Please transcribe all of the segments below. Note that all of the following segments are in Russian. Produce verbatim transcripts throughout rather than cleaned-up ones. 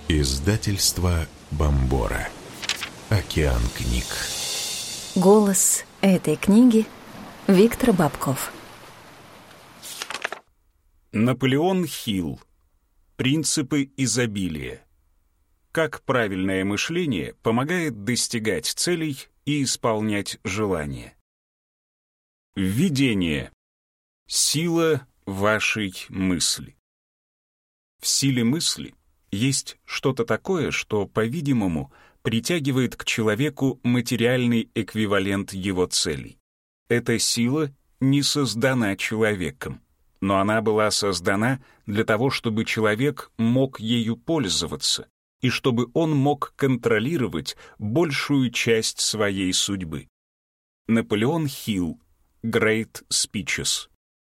Издательство Бомбора. Океан книг. Голос этой книги — Виктор Бабков. Наполеон Хилл. Принципы изобилия. Как правильное мышление помогает достигать целей и исполнять желания. Введение. Сила вашей мысли. В силе мысли есть что-то такое, что, по-видимому, притягивает к человеку материальный эквивалент его целей. Эта сила не создана человеком, но она была создана для того, чтобы человек мог ею пользоваться и чтобы он мог контролировать большую часть своей судьбы. Наполеон Хилл. Great Speeches.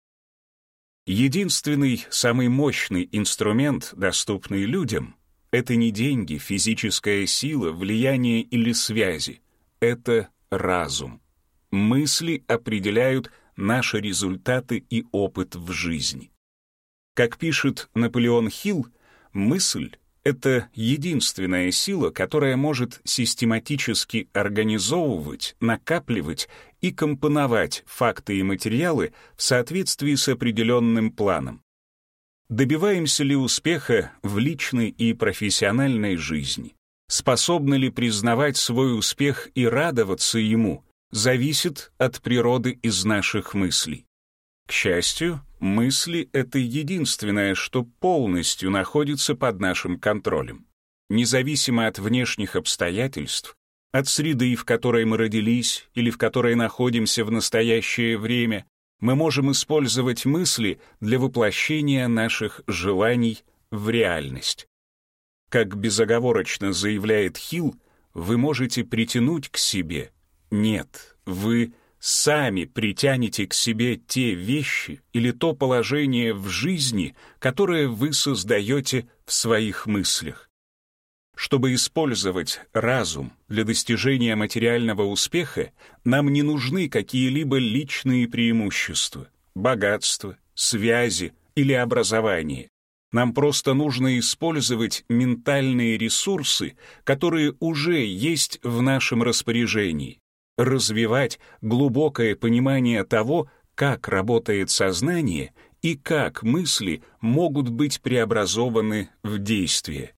Единственный, самый мощный инструмент, доступный людям, это не деньги, физическая сила, влияние или связи. Это разум. Мысли определяют наши результаты и опыт в жизни. Как пишет Наполеон Хилл, мысль — это единственная сила, которая может систематически организовывать, накапливать и компоновать факты и материалы в соответствии с определенным планом. Добиваемся ли успеха в личной и профессиональной жизни? Способны ли признавать свой успех и радоваться ему? Зависит от природы из наших мыслей. К счастью, мысли — это единственное, что полностью находится под нашим контролем. Независимо от внешних обстоятельств, от среды, в которой мы родились или в которой находимся в настоящее время, мы можем использовать мысли для воплощения наших желаний в реальность. Как безоговорочно заявляет Хилл, вы можете притянуть к себе. Нет, вы сами притянете к себе те вещи или то положение в жизни, которое вы создаете в своих мыслях. Чтобы использовать разум для достижения материального успеха, нам не нужны какие-либо личные преимущества, богатство, связи или образование. Нам просто нужно использовать ментальные ресурсы, которые уже есть в нашем распоряжении, развивать глубокое понимание того, как работает сознание и как мысли могут быть преобразованы в действие.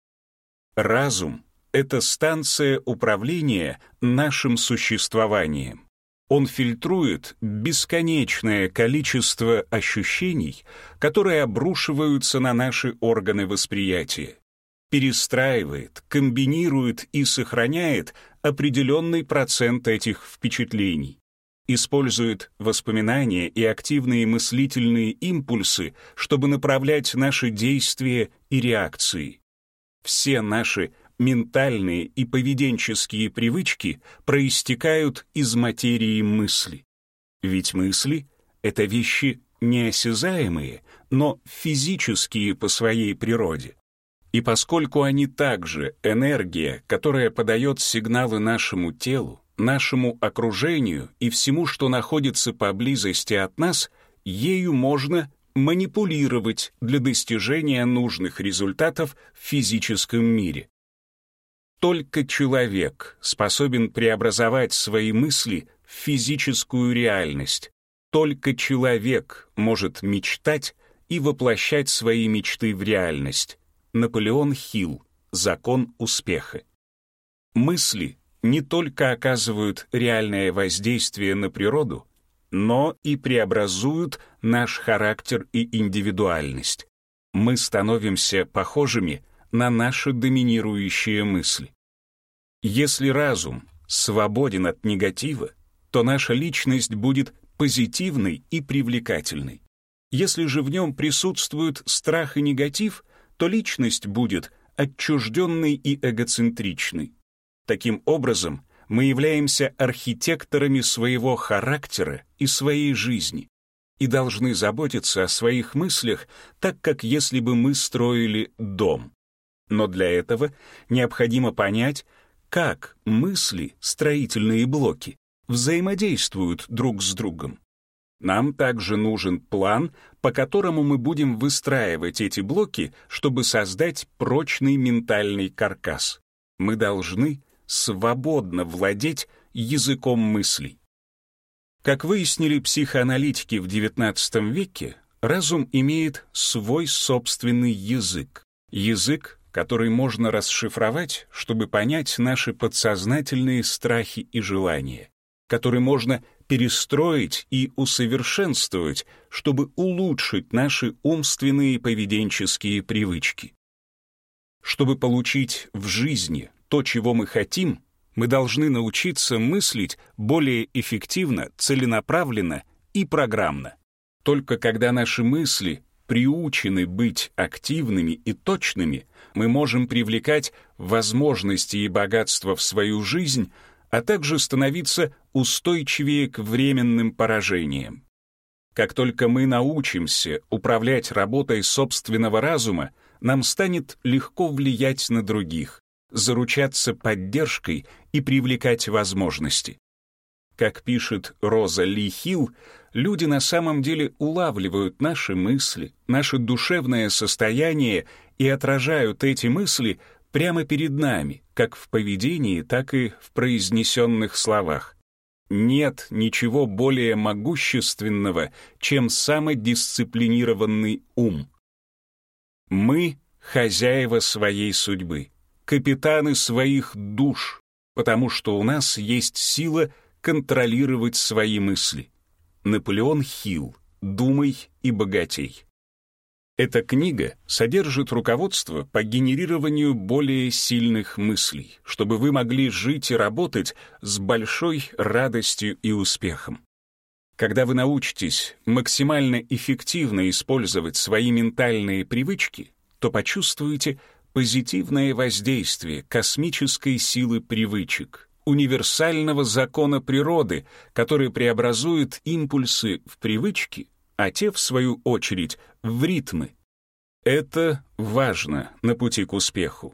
Разум — это станция управления нашим существованием. Он фильтрует бесконечное количество ощущений, которые обрушиваются на наши органы восприятия, перестраивает, комбинирует и сохраняет определенный процент этих впечатлений, использует воспоминания и активные мыслительные импульсы, чтобы направлять наши действия и реакции. Все наши ментальные и поведенческие привычки проистекают из материи мысли. Ведь мысли — это вещи неосязаемые, но физические по своей природе. И поскольку они также энергия, которая подает сигналы нашему телу, нашему окружению и всему, что находится поблизости от нас, ею можно манипулировать для достижения нужных результатов в физическом мире. Только человек способен преобразовать свои мысли в физическую реальность. Только человек может мечтать и воплощать свои мечты в реальность. Наполеон Хилл. Закон успеха. Мысли не только оказывают реальное воздействие на природу, но и преобразуют наш характер и индивидуальность. Мы становимся похожими на наши доминирующие мысли. Если разум свободен от негатива, то наша личность будет позитивной и привлекательной. Если же в нем присутствуют страх и негатив, то личность будет отчужденной и эгоцентричной. Таким образом, мы являемся архитекторами своего характера и своей жизни и должны заботиться о своих мыслях так, как если бы мы строили дом. Но для этого необходимо понять, как мысли, строительные блоки, взаимодействуют друг с другом. Нам также нужен план, по которому мы будем выстраивать эти блоки, чтобы создать прочный ментальный каркас. Мы должны свободно владеть языком мыслей. Как выяснили психоаналитики в девятнадцатом веке, разум имеет свой собственный язык. Язык, который можно расшифровать, чтобы понять наши подсознательные страхи и желания, который можно перестроить и усовершенствовать, чтобы улучшить наши умственные и поведенческие привычки. Чтобы получить в жизни то, чего мы хотим, мы должны научиться мыслить более эффективно, целенаправленно и программно. Только когда наши мысли приучены быть активными и точными, мы можем привлекать возможности и богатство в свою жизнь, а также становиться устойчивее к временным поражениям. Как только мы научимся управлять работой собственного разума, нам станет легко влиять на других, заручаться поддержкой и привлекать возможности. Как пишет Роза Ли Хилл, люди на самом деле улавливают наши мысли, наше душевное состояние и отражают эти мысли прямо перед нами, как в поведении, так и в произнесенных словах. Нет ничего более могущественного, чем самодисциплинированный ум. Мы — хозяева своей судьбы, капитаны своих душ, потому что у нас есть сила контролировать свои мысли. Наполеон Хилл. «Думай и богатей». Эта книга содержит руководство по генерированию более сильных мыслей, чтобы вы могли жить и работать с большой радостью и успехом. Когда вы научитесь максимально эффективно использовать свои ментальные привычки, то почувствуете позитивное воздействие космической силы привычек, универсального закона природы, который преобразует импульсы в привычки, а те, в свою очередь, в ритмы. Это важно на пути к успеху.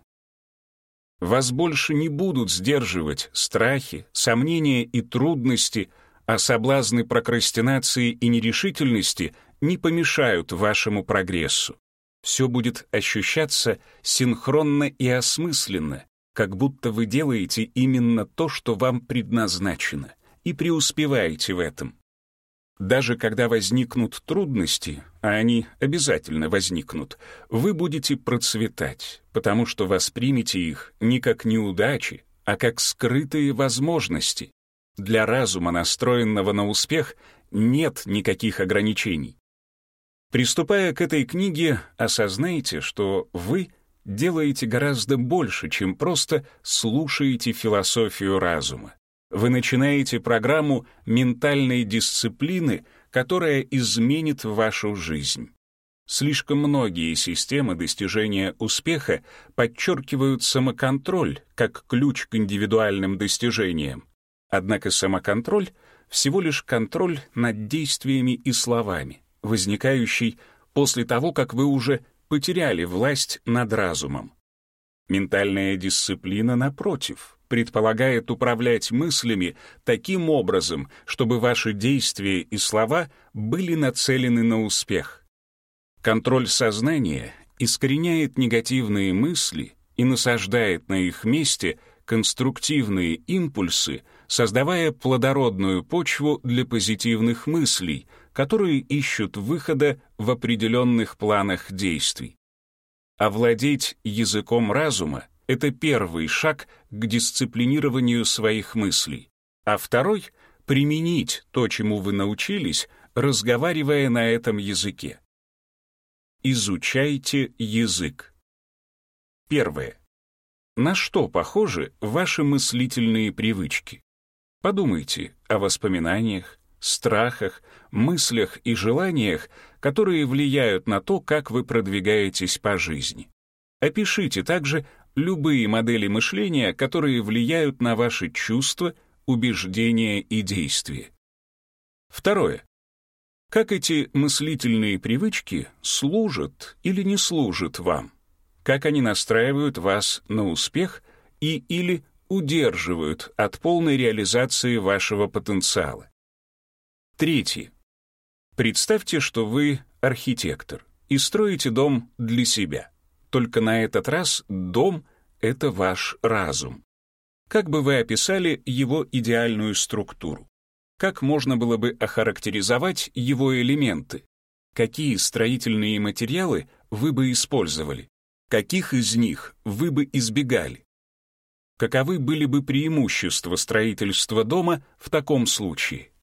Вас больше не будут сдерживать страхи, сомнения и трудности, а соблазны прокрастинации и нерешительности не помешают вашему прогрессу. Все будет ощущаться синхронно и осмысленно, как будто вы делаете именно то, что вам предназначено, и преуспеваете в этом. Даже когда возникнут трудности, а они обязательно возникнут, вы будете процветать, потому что воспримете их не как неудачи, а как скрытые возможности. Для разума, настроенного на успех, нет никаких ограничений. Приступая к этой книге, осознайте, что вы делаете гораздо больше, чем просто слушаете философию разума. Вы начинаете программу ментальной дисциплины, которая изменит вашу жизнь. Слишком многие системы достижения успеха подчеркивают самоконтроль как ключ к индивидуальным достижениям. Однако самоконтроль — всего лишь контроль над действиями и словами, возникающий после того, как вы уже потеряли власть над разумом. Ментальная дисциплина, напротив, предполагает управлять мыслями таким образом, чтобы ваши действия и слова были нацелены на успех. Контроль сознания искореняет негативные мысли и насаждает на их месте конструктивные импульсы, создавая плодородную почву для позитивных мыслей, которые ищут выхода в определенных планах действий. Овладеть языком разума — это первый шаг к дисциплинированию своих мыслей, а второй — применить то, чему вы научились, разговаривая на этом языке. Изучайте язык. Первое. На что похожи ваши мыслительные привычки? Подумайте о воспоминаниях, страхах, мыслях и желаниях, которые влияют на то, как вы продвигаетесь по жизни. Опишите также любые модели мышления, которые влияют на ваши чувства, убеждения и действия. Второе. Как эти мыслительные привычки служат или не служат вам? Как они настраивают вас на успех и или удерживают от полной реализации вашего потенциала? Третье. Представьте, что вы архитектор и строите дом для себя. Только на этот раз дом — это ваш разум. Как бы вы описали его идеальную структуру? Как можно было бы охарактеризовать его элементы? Какие строительные материалы вы бы использовали? Каких из них вы бы избегали? Каковы были бы преимущества строительства дома в таком случае?